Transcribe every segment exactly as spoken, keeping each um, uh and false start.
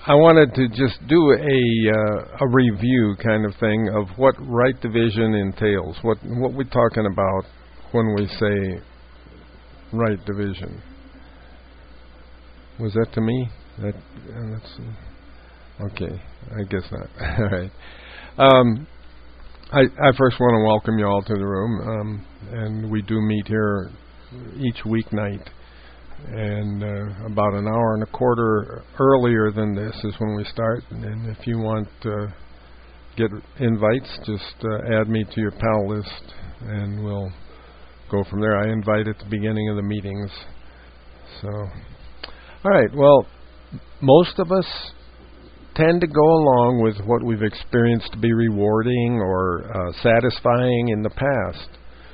I wanted to just do a uh, a review kind of thing of what right division entails. What what we're talking about when we say right division. Was that to me? That uh, that's uh, okay. I guess not. All right. Um, I I first want to welcome you all to the room, um, and we do meet here each weeknight. And uh, about an hour and a quarter earlier than this is when we start. And if you want to get invites, just uh, add me to your pal list, and we'll go from there. I invite at the beginning of the meetings. So, all right. Well, most of us tend to go along with what we've experienced to be rewarding or uh, satisfying in the past.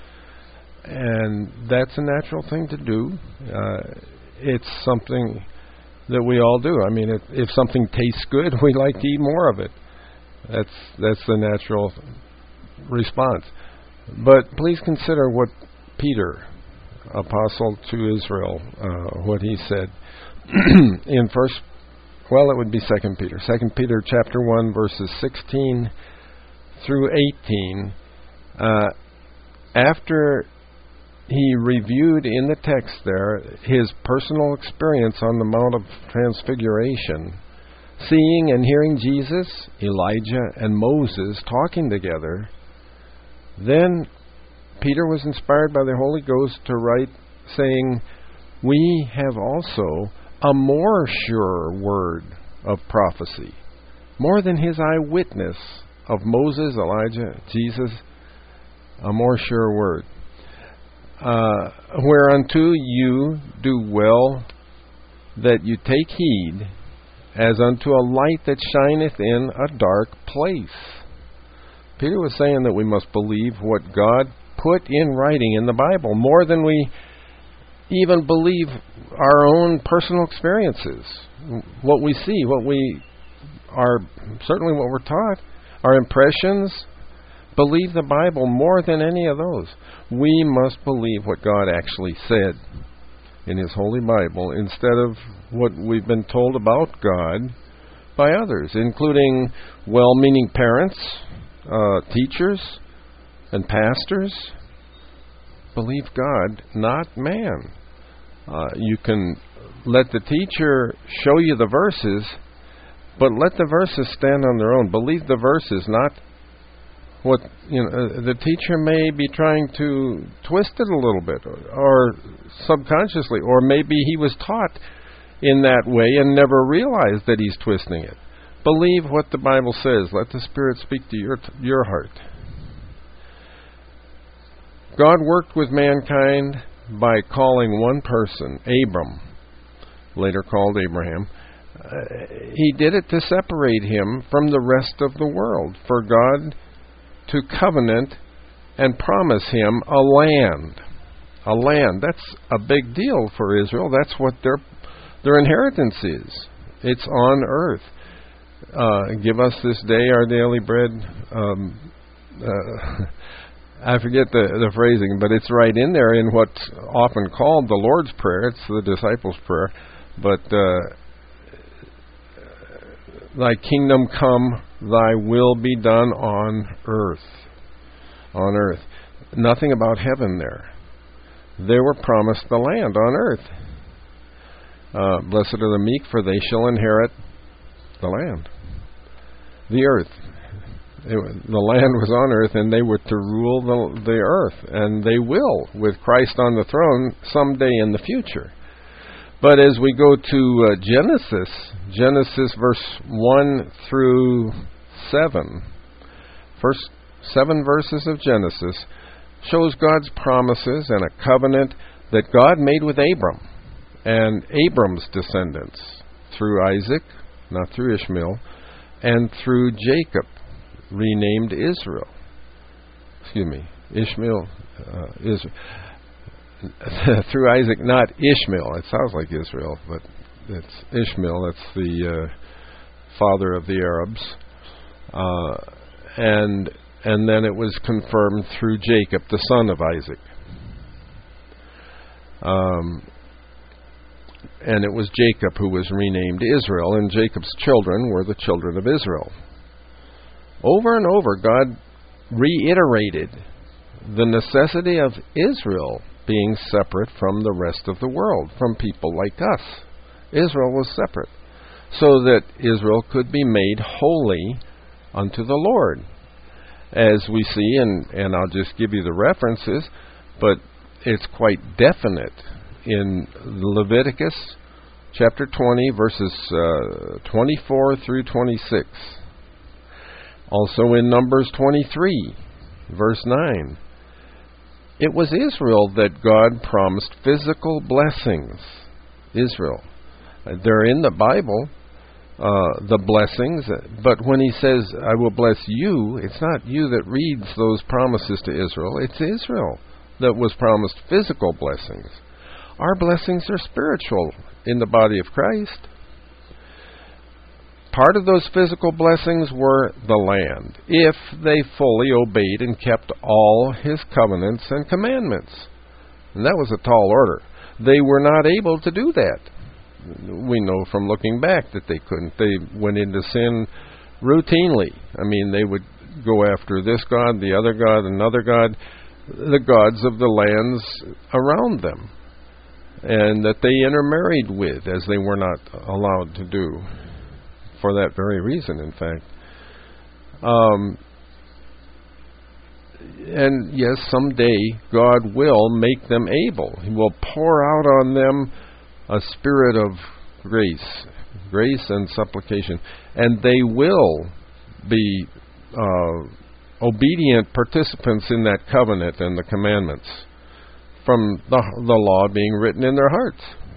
And that's a natural thing to do. Uh, it's something that we all do. I mean, if, if something tastes good, we like to eat more of it. That's that's the natural response. But please consider what Peter, apostle to Israel, uh, what he said in first. Well, it would be Second Peter. Second Peter chapter one, verses sixteen through eighteen. Uh, after he reviewed in the text there his personal experience on the Mount of Transfiguration, seeing and hearing Jesus, Elijah, and Moses talking together. Then Peter was inspired by the Holy Ghost to write, saying, "We have also a more sure word of prophecy, more than his eyewitness of Moses, Elijah, Jesus, a more sure word. Uh, whereunto you do well that you take heed, as unto a light that shineth in a dark place." Peter was saying that we must believe what God put in writing in the Bible, more than we even believe our own personal experiences, what we see, what we are, certainly what we're taught, our impressions. Believe the Bible more than any of those. We must believe what God actually said in His Holy Bible instead of what we've been told about God by others, including well-meaning parents, uh, teachers, and pastors. Believe God, not man. Uh, you can let the teacher show you the verses, but let the verses stand on their own. Believe the verses, not what, you know, uh, the teacher may be trying to twist it a little bit, or, or subconsciously, or maybe he was taught in that way and never realized that he's twisting it. Believe what the Bible says. Let the Spirit speak to your t- your heart. God worked with mankind by calling one person, Abram, later called Abraham. Uh, he did it to separate him from the rest of the world, for God to covenant and promise him a land. A land. That's a big deal for Israel. That's what their their inheritance is. It's on earth. Uh, give us this day our daily bread. Um, uh, I forget the, the phrasing, but it's right in there in what's often called the Lord's Prayer. It's the disciples' prayer. But uh, thy kingdom come, thy will be done on earth. On earth. Nothing about heaven there. They were promised the land on earth. Uh, blessed are the meek, for they shall inherit the land. The earth. It, the land was on earth, and they were to rule the, the earth. And they will, with Christ on the throne, someday in the future. But as we go to uh, Genesis, Genesis verse one through seven, first seven verses of Genesis, shows God's promises and a covenant that God made with Abram and Abram's descendants through Isaac, not through Ishmael, and through Jacob, renamed Israel. Excuse me, Ishmael, uh, Israel. Through Isaac, not Ishmael. It sounds like Israel, but it's Ishmael. That's the uh, father of the Arabs, uh, and and then it was confirmed through Jacob, the son of Isaac. Um, and it was Jacob who was renamed Israel, and Jacob's children were the children of Israel. Over and over, God reiterated the necessity of Israel being separate from the rest of the world, from people like us. Israel was separate, so that Israel could be made holy unto the Lord. As we see, and, and I'll just give you the references, but it's quite definite in Leviticus chapter twenty, verses uh, twenty-four through twenty-six. Also in Numbers twenty-three, verse nine. It was Israel that God promised physical blessings. Israel. They're in the Bible, uh, the blessings, but when he says, I will bless you, it's not you that reads those promises to Israel, it's Israel that was promised physical blessings. Our blessings are spiritual in the body of Christ. Part of those physical blessings were the land, if they fully obeyed and kept all his covenants and commandments. And that was a tall order. They were not able to do that. We know from looking back that they couldn't. They went into sin routinely. I mean, they would go after this god, the other god, another god, the gods of the lands around them, and that they intermarried with, as they were not allowed to do, for that very reason, in fact. Um, and yes, someday God will make them able. He will pour out on them a spirit of grace, grace and supplication, and they will be uh, obedient participants in that covenant and the commandments, from the, the law being written in their hearts.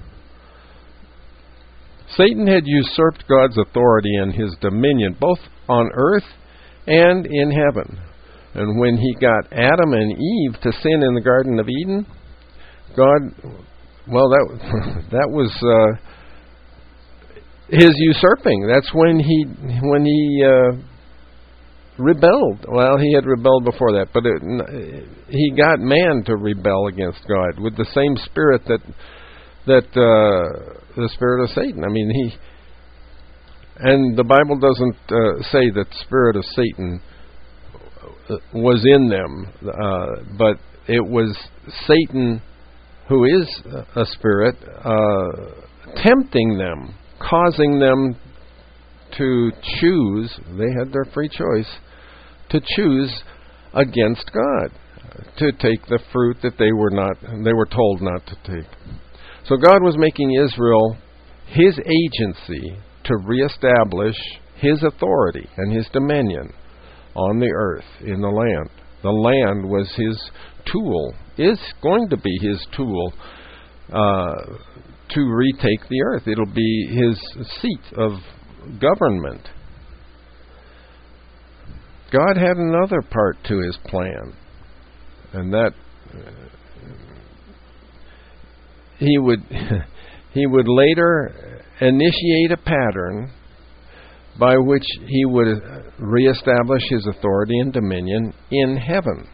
Satan had usurped God's authority and his dominion, both on earth and in heaven. And when he got Adam and Eve to sin in the Garden of Eden, God, well, that that was uh, his usurping. That's when he when he uh, rebelled. Well, he had rebelled before that, but it, he got man to rebel against God with the same spirit that that uh, the spirit of Satan. I mean, he and the Bible doesn't uh, say that the spirit of Satan was in them, uh, but it was Satan, who is a spirit, uh, tempting them, causing them to choose. They had their free choice to choose against God, to take the fruit that they were not, they were told not to take. So God was making Israel his agency to reestablish his authority and his dominion on the earth, in the land. The land was his tool, is going to be his tool uh, to retake the earth. It'll be his seat of government. God had another part to his plan, and that uh, he would he would later initiate a pattern by which he would reestablish his authority and dominion in heaven.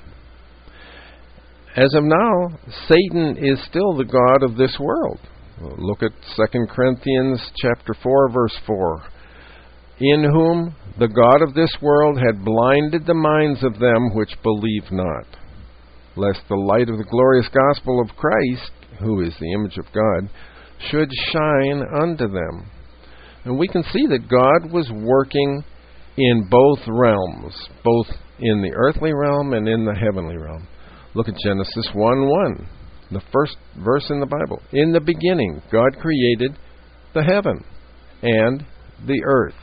As of now, Satan is still the god of this world. Look at Second Corinthians chapter four, verse four. In whom the god of this world had blinded the minds of them which believe not, lest the light of the glorious gospel of Christ, who is the image of God, should shine unto them. And we can see that God was working in both realms, both in the earthly realm and in the heavenly realm. Look at Genesis one one, the first verse in the Bible. In the beginning, God created the heaven and the earth.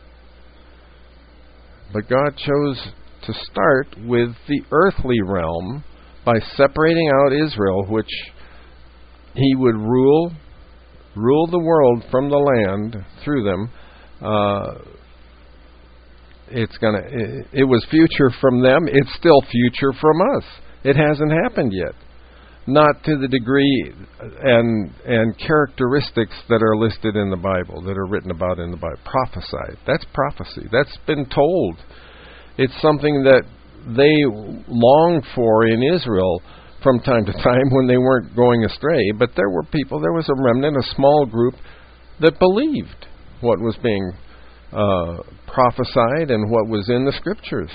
But God chose to start with the earthly realm by separating out Israel, which he would rule rule the world from the land through them. Uh, it's gonna. It, it was future from them. It's still future from us. It hasn't happened yet, not to the degree and and characteristics that are listed in the Bible, that are written about in the Bible. Prophesied. That's prophecy. That's been told. It's something that they long for in Israel, from time to time when they weren't going astray, but there were people, there was a remnant, a small group that believed what was being uh, prophesied and what was in the Scriptures.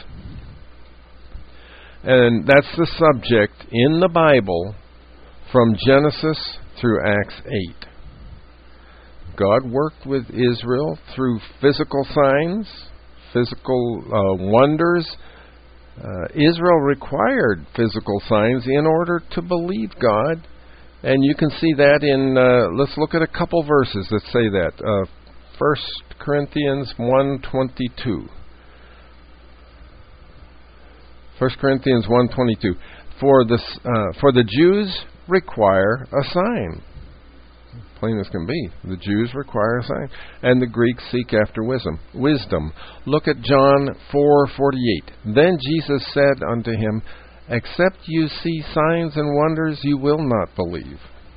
And that's the subject in the Bible from Genesis through Acts eight. God worked with Israel through physical signs, physical uh, wonders. Uh, Israel required physical signs in order to believe God. And you can see that in, uh, let's look at a couple verses that say that. Uh, First Corinthians one twenty-two. First Corinthians one twenty-two. For the, uh, for the Jews require a sign. Plain as can be. The Jews require a sign. And the Greeks seek after wisdom. Wisdom. Look at John four forty-eight. Then Jesus said unto him, except you see signs and wonders, you will not believe.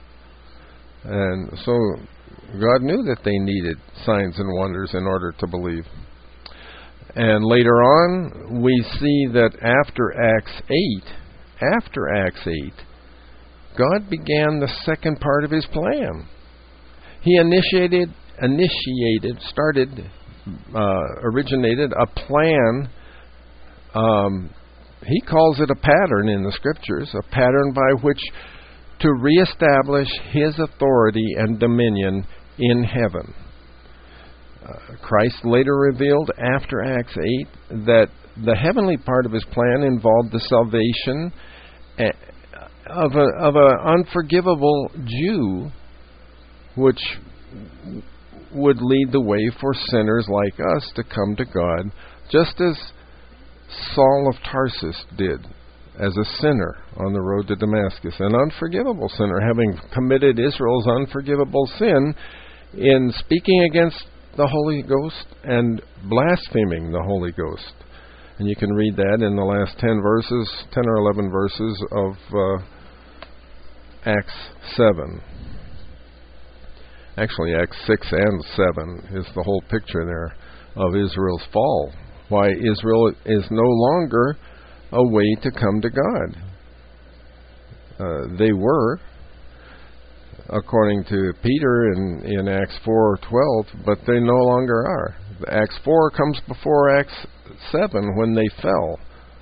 And so God knew that they needed signs and wonders in order to believe. And later on, we see that after Acts eight, after Acts eight, God began the second part of His plan. He initiated, initiated, started, uh, originated a plan. Um, he calls it a pattern in the Scriptures, a pattern by which to reestablish His authority and dominion in heaven. Uh, Christ later revealed after Acts eight that the heavenly part of His plan involved the salvation of a, of an unforgivable Jew, which would lead the way for sinners like us to come to God, just as Saul of Tarsus did as a sinner on the road to Damascus, an unforgivable sinner, having committed Israel's unforgivable sin in speaking against the Holy Ghost and blaspheming the Holy Ghost. And you can read that in the last ten verses, ten or eleven verses of uh, Acts seven. Actually, Acts six and seven is the whole picture there of Israel's fall. Why Israel is no longer a way to come to God. Uh, they were, according to Peter in, in Acts four twelve, but they no longer are. Acts four comes before Acts seven when they fell.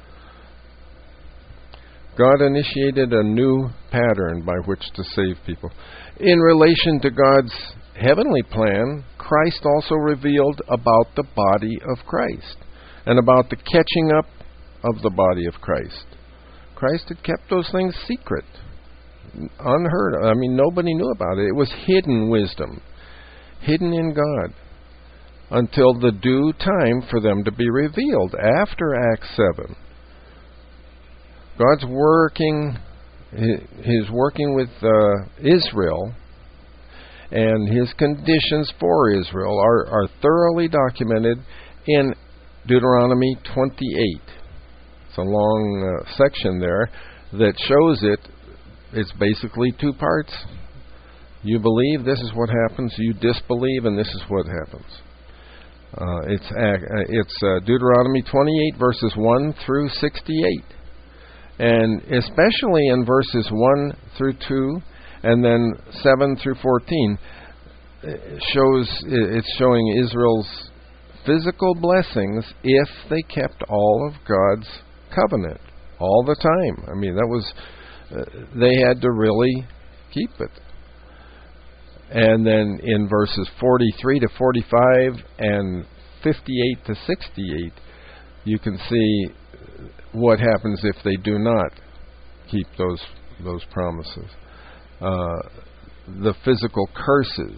God initiated a new pattern by which to save people. In relation to God's heavenly plan, Christ also revealed about the body of Christ and about the catching up of the body of Christ. Christ had kept those things secret, unheard of. I mean, nobody knew about it. It was hidden wisdom, hidden in God, until the due time for them to be revealed after Acts seven. God's working, He's working with uh, Israel, and His conditions for Israel are, are thoroughly documented in Deuteronomy twenty-eight. It's a long uh, section there that shows it. It's basically two parts. You believe, this is what happens. You disbelieve, and this is what happens. Uh, it's uh, it's uh, Deuteronomy twenty-eight, verses one through sixty-eight. And especially in verses one through two, and then seven through fourteen, it shows it's showing Israel's physical blessings if they kept all of God's covenant all the time. I mean, that was uh, they had to really keep it. And then in verses forty-three to forty-five and fifty-eight to sixty-eight, you can see what happens if they do not keep those those promises. Uh, the physical curses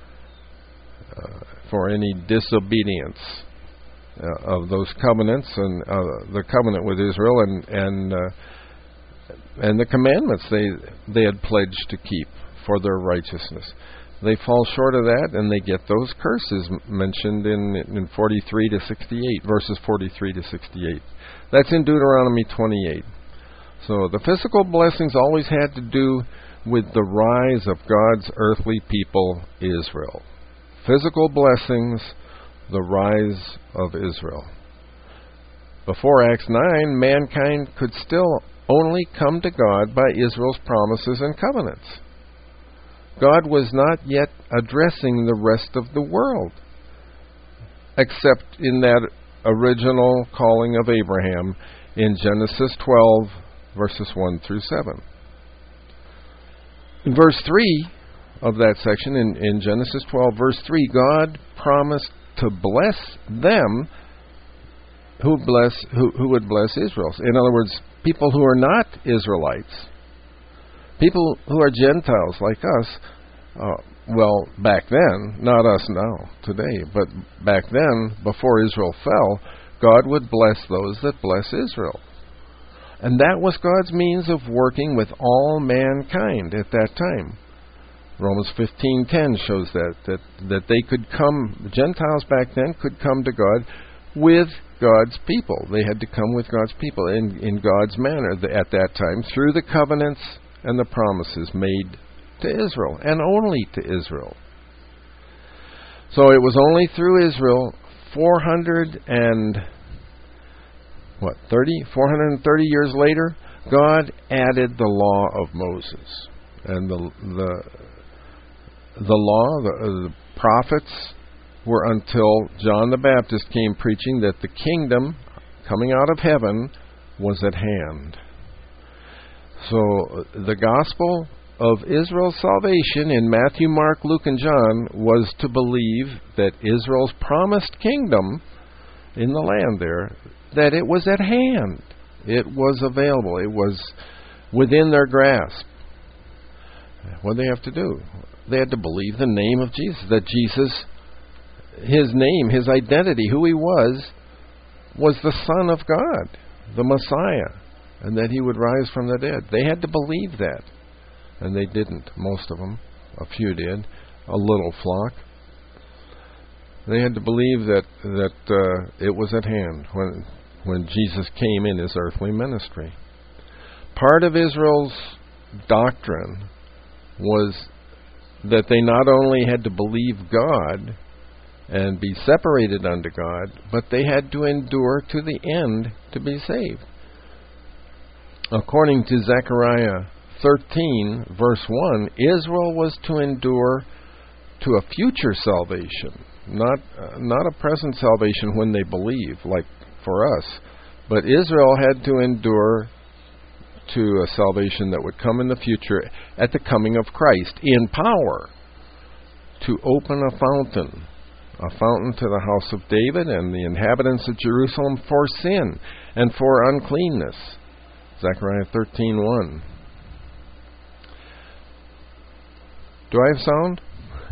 uh, for any disobedience uh, of those covenants and uh, the covenant with Israel and and uh, and the commandments they they had pledged to keep for their righteousness. They fall short of that, and they get those curses mentioned in in forty-three to sixty-eight, verses forty-three to sixty-eight. That's in Deuteronomy twenty-eight. So the physical blessings always had to do with the rise of God's earthly people, Israel. Physical blessings, the rise of Israel. Before Acts nine, mankind could still only come to God by Israel's promises and covenants. God was not yet addressing the rest of the world, except in that original calling of Abraham in Genesis twelve, verses one through seven. In verse three of that section, in, in Genesis twelve, verse three, God promised to bless them who bless who, who would bless Israel. In other words, people who are not Israelites, people who are Gentiles like us. Uh, well, back then, not us now, today, but back then, before Israel fell, God would bless those that bless Israel. And that was God's means of working with all mankind at that time. Romans fifteen ten shows that, that, that they could come, the Gentiles back then could come to God with God's people. They had to come with God's people in, in God's manner at that time through the covenants and the promises made to Israel, and only to Israel. So it was only through Israel, four hundred and what thirty, four hundred thirty years later, God added the law of Moses, and the the the law, the, uh, the prophets were until John the Baptist came preaching that the kingdom coming out of heaven was at hand. So the gospel of Israel's salvation in Matthew, Mark, Luke, and John was to believe that Israel's promised kingdom in the land there, that it was at hand. It was available. It was within their grasp. What did they have to do? They had to believe the name of Jesus, that Jesus, His name, His identity, who He was, was the Son of God, the Messiah, and that He would rise from the dead. They had to believe that. And they didn't, most of them. A few did, a little flock. They had to believe that that uh, it was at hand when when Jesus came in His earthly ministry. Part of Israel's doctrine was that they not only had to believe God and be separated unto God, but they had to endure to the end to be saved. According to Zechariah thirteen, verse one, Israel was to endure to a future salvation, not uh, not a present salvation when they believe, like for us, but Israel had to endure to a salvation that would come in the future at the coming of Christ in power to open a fountain, a fountain to the house of David and the inhabitants of Jerusalem for sin and for uncleanness. Zechariah thirteen one. Do I have sound?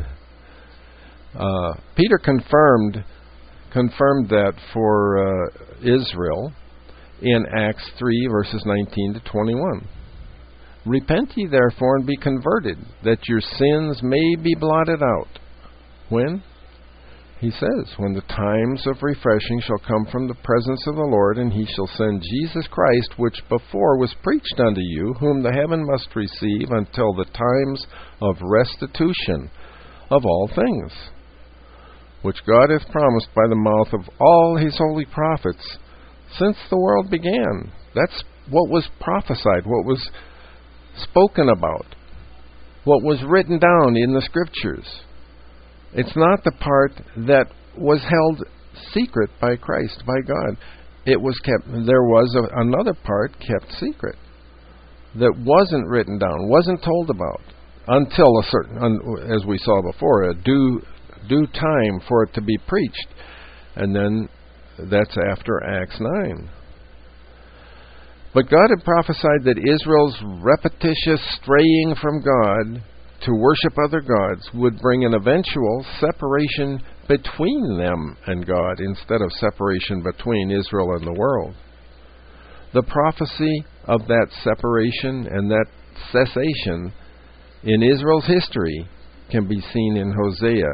Uh, Peter confirmed confirmed that for uh, Israel in Acts three, verses nineteen to twenty-one. Repent ye therefore and be converted, that your sins may be blotted out. When? He says, when the times of refreshing shall come from the presence of the Lord, and He shall send Jesus Christ, which before was preached unto you, whom the heaven must receive until the times of restitution of all things, which God hath promised by the mouth of all His holy prophets since the world began. That's what was prophesied, what was spoken about, what was written down in the Scriptures. It's not the part that was held secret by Christ, by God. It was kept. There was a, another part kept secret that wasn't written down, wasn't told about until a certain, un, as we saw before, a due due time for it to be preached, and then that's after Acts nine. But God had prophesied that Israel's repetitious straying from God to worship other gods would bring an eventual separation between them and God instead of separation between Israel and the world. The prophecy of that separation and that cessation in Israel's history can be seen in Hosea.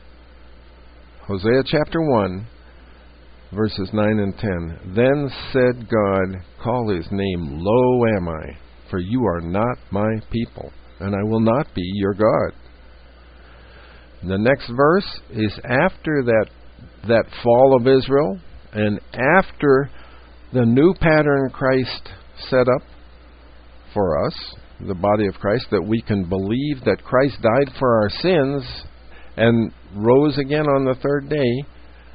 Hosea chapter one, verses nine and ten. Then said God, call His name, Lo am I, for you are not my people, and I will not be your God. The next verse is after that that fall of Israel and after the new pattern Christ set up for us, the body of Christ, that we can believe that Christ died for our sins and rose again on the third day.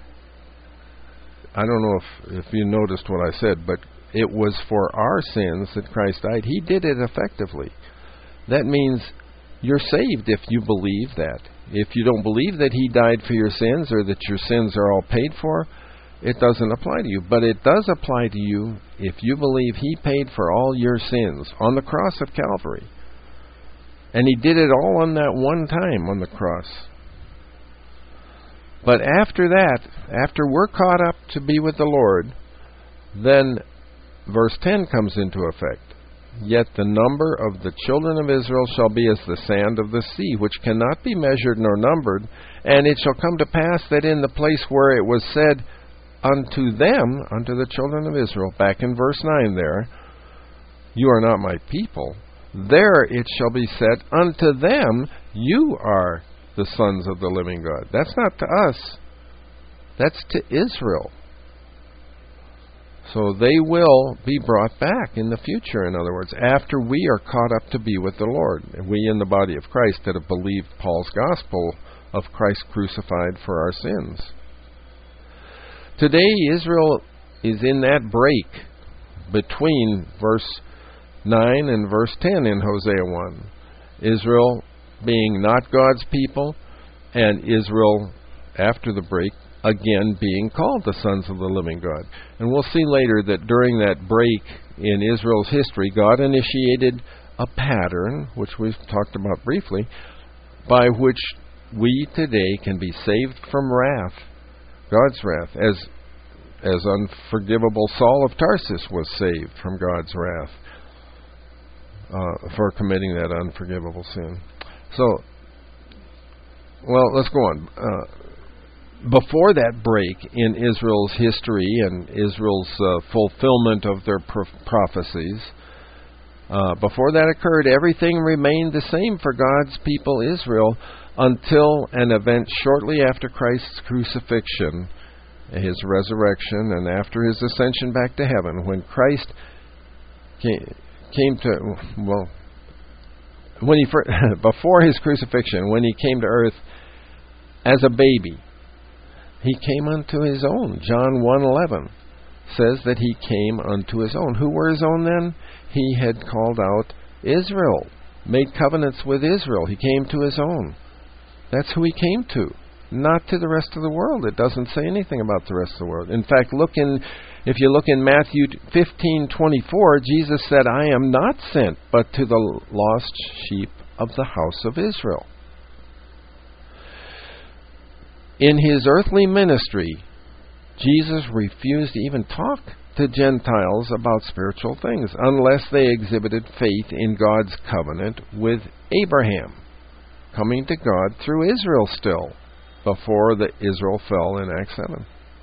I don't know if, if you noticed what I said, but it was for our sins that Christ died. He did it effectively. That means you're saved if you believe that. If you don't believe that He died for your sins or that your sins are all paid for, it doesn't apply to you. But it does apply to you if you believe He paid for all your sins on the cross of Calvary. And He did it all on that one time on the cross. But after that, after we're caught up to be with the Lord, then verse ten comes into effect. Yet the number of the children of Israel shall be as the sand of the sea, which cannot be measured nor numbered. And it shall come to pass that in the place where it was said unto them, unto the children of Israel, back in verse nine there, you are not my people, there it shall be said unto them, you are the sons of the living God. That's not to us. That's to Israel. So they will be brought back in the future, in other words, after we are caught up to be with the Lord. We in the body of Christ that have believed Paul's gospel of Christ crucified for our sins. Today, Israel is in that break between verse nine and verse ten in Hosea one. Israel being not God's people, and Israel, after the break, again being called the sons of the living God. And we'll see later that during that break in Israel's history, God initiated a pattern, which we've talked about briefly, by which we today can be saved from wrath, God's wrath, as as unforgivable Saul of Tarsus was saved from God's wrath uh, for committing that unforgivable sin. So, well, let's go on. Uh, Before that break in Israel's history and Israel's uh, fulfillment of their pro- prophecies, uh, before that occurred, everything remained the same for God's people Israel until an event shortly after Christ's crucifixion, His resurrection, and after His ascension back to heaven, when Christ came, came to, well, when he first, before His crucifixion, when He came to earth as a baby, He came unto His own. John one eleven says that He came unto His own. Who were His own then? He had called out Israel, made covenants with Israel. He came to His own. That's who He came to, not to the rest of the world. It doesn't say anything about the rest of the world. In fact, look in, if you look in Matthew fifteen twenty-four, Jesus said, I am not sent but to the lost sheep of the house of Israel. In His earthly ministry, Jesus refused to even talk to Gentiles about spiritual things unless they exhibited faith in God's covenant with Abraham, coming to God through Israel still, before the Israel fell in Acts seven.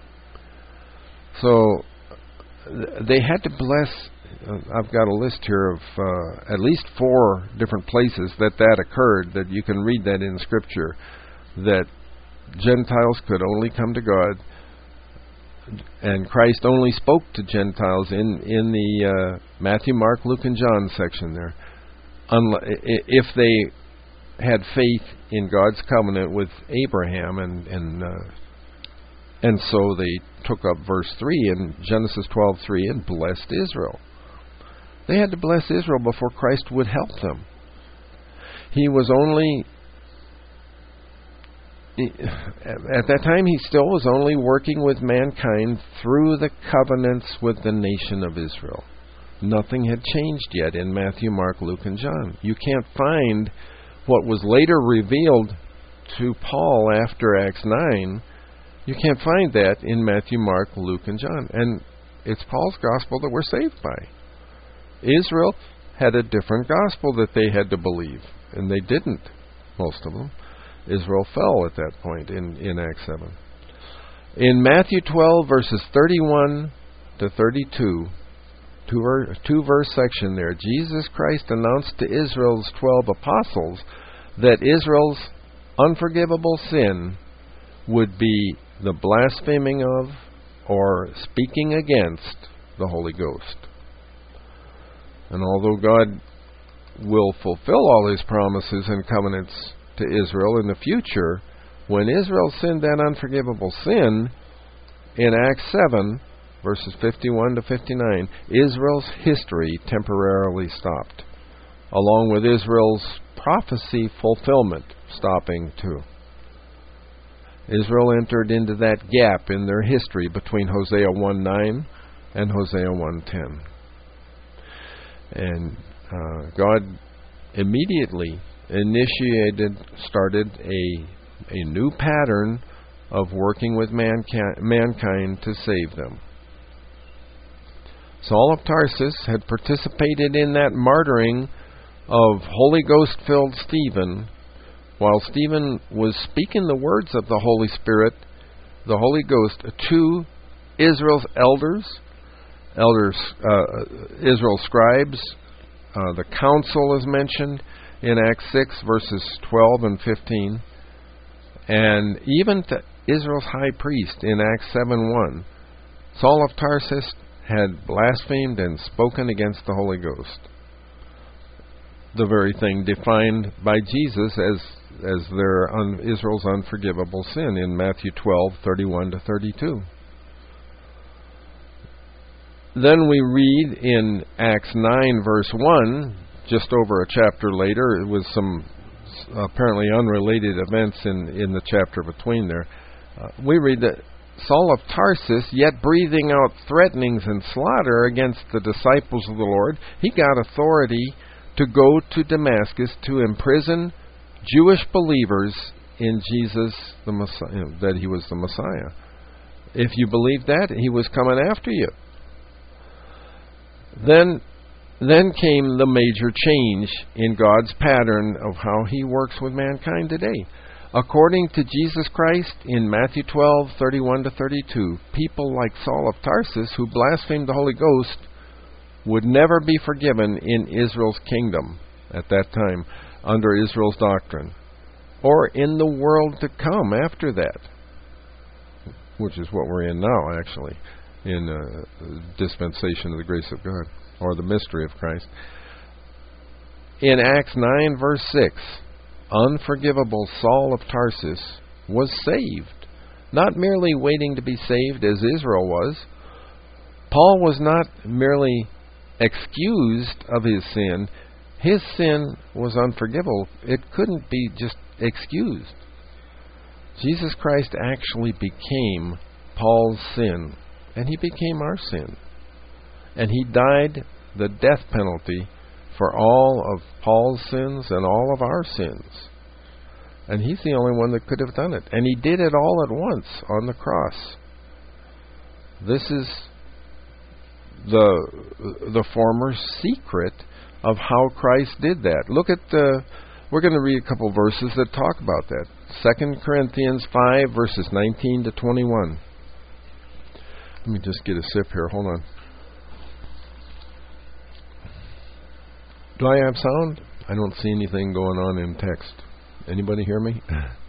So they had to bless. I've got a list here of uh, at least four different places that that occurred, that you can read that in Scripture, that Gentiles could only come to God, and Christ only spoke to Gentiles in in the uh, Matthew, Mark, Luke, and John section there. Unle- if they had faith in God's covenant with Abraham, and and uh, and so they took up verse three in Genesis twelve three and blessed Israel. They had to bless Israel before Christ would help them. He was only At that time, He still was only working with mankind through the covenants with the nation of Israel. Nothing had changed yet in Matthew, Mark, Luke, and John. You can't find what was later revealed to Paul after Acts nine. You can't find that in Matthew, Mark, Luke, and John. And it's Paul's gospel that we're saved by. Israel had a different gospel that they had to believe, and they didn't, most of them. Israel fell at that point in, in Acts seven. In Matthew twelve, verses thirty-one to thirty-two, two, ver, two verse section there, Jesus Christ announced to Israel's twelve apostles that Israel's unforgivable sin would be the blaspheming of or speaking against the Holy Ghost. And although God will fulfill all His promises and covenants to Israel in the future, when Israel sinned that unforgivable sin, in Acts seven, verses fifty-one to fifty-nine, Israel's history temporarily stopped, along with Israel's prophecy fulfillment stopping too. Israel entered into that gap in their history between Hosea one nine and Hosea one ten. And uh, God immediately initiated, started a, a new pattern of working with mankind, mankind to save them. Saul of Tarsus had participated in that martyring of Holy Ghost-filled Stephen. While Stephen was speaking the words of the Holy Spirit, the Holy Ghost, to Israel's elders, elders, uh, Israel's scribes, uh, the council is mentioned in Acts six, verses twelve and fifteen, and even to Israel's high priest in Acts seven one, Saul of Tarsus had blasphemed and spoken against the Holy Ghost. The very thing defined by Jesus as as their un, Israel's unforgivable sin in Matthew twelve thirty-one to thirty-two. Then we read in Acts nine verse one, just over a chapter later, it was some apparently unrelated events in, in the chapter between there. Uh, we read that Saul of Tarsus, yet breathing out threatenings and slaughter against the disciples of the Lord, he got authority to go to Damascus to imprison Jewish believers in Jesus, the Messiah, that he was the Messiah. If you believe that, he was coming after you. Then, then came the major change in God's pattern of how He works with mankind today. According to Jesus Christ, in Matthew twelve thirty-one to thirty-two, people like Saul of Tarsus, who blasphemed the Holy Ghost, would never be forgiven in Israel's kingdom at that time, under Israel's doctrine, or in the world to come after that, which is what we're in now, actually, in uh, dispensation of the grace of God, or the mystery of Christ. In Acts nine, verse six, unforgivable Saul of Tarsus was saved, not merely waiting to be saved as Israel was. Paul was not merely excused of his sin. His sin was unforgivable. It couldn't be just excused. Jesus Christ actually became Paul's sin, and He became our sin. And He died the death penalty for all of Paul's sins and all of our sins. And He's the only one that could have done it. And He did it all at once on the cross. This is the the former secret of how Christ did that. Look at the, we're going to read a couple verses that talk about that. Second Corinthians five, verses nineteen to twenty-one. Let me just get a sip here. Hold on. Do I have sound? I don't see anything going on in text. Anybody hear me?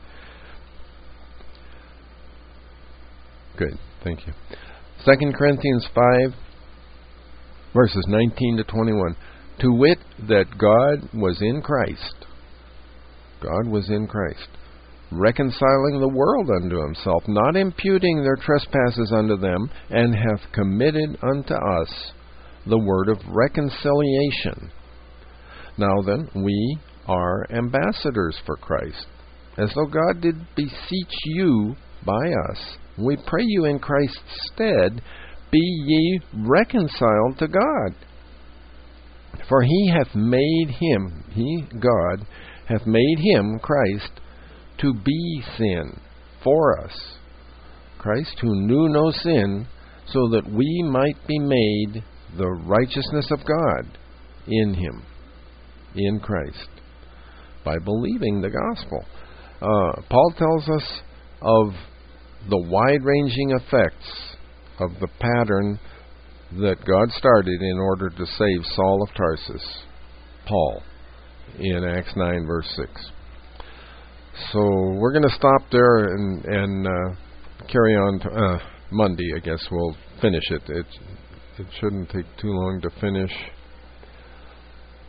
Good. Thank you. Second Corinthians five, verses nineteen to twenty-one. To wit, that God was in Christ. God was in Christ, reconciling the world unto Himself, not imputing their trespasses unto them, and hath committed unto us the word of reconciliation. Now then, we are ambassadors for Christ, as though God did beseech you by us. We pray you in Christ's stead, be ye reconciled to God. For He hath made Him, He, God, hath made Him, Christ, to be sin for us. Christ who knew no sin, so that we might be made the righteousness of God in Him, in Christ, by believing the gospel. Uh, Paul tells us of the wide-ranging effects of the pattern that God started in order to save Saul of Tarsus, Paul, in Acts nine, verse six. So we're going to stop there and, and uh, carry on to uh, Monday. I guess we'll finish it. It it shouldn't take too long to finish.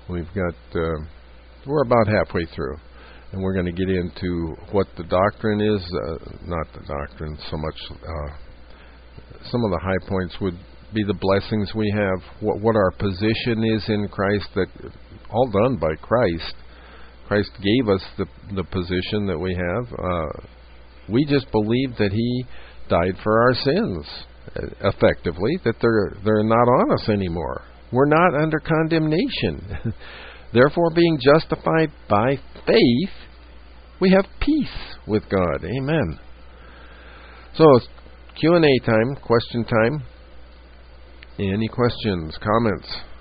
We've got, uh, we're about halfway through, and we're going to get into what the doctrine is, uh, not the doctrine so much. Uh, some of the high points would be the blessings we have, what, what our position is in Christ, that all done by Christ. Christ gave us the the position that we have. Uh, we just believe that He died for our sins, effectively, that they're they're not on us anymore. We're not under condemnation. Therefore, being justified by faith, we have peace with God. Amen. So, it's Q and A time, question time. Any questions, comments?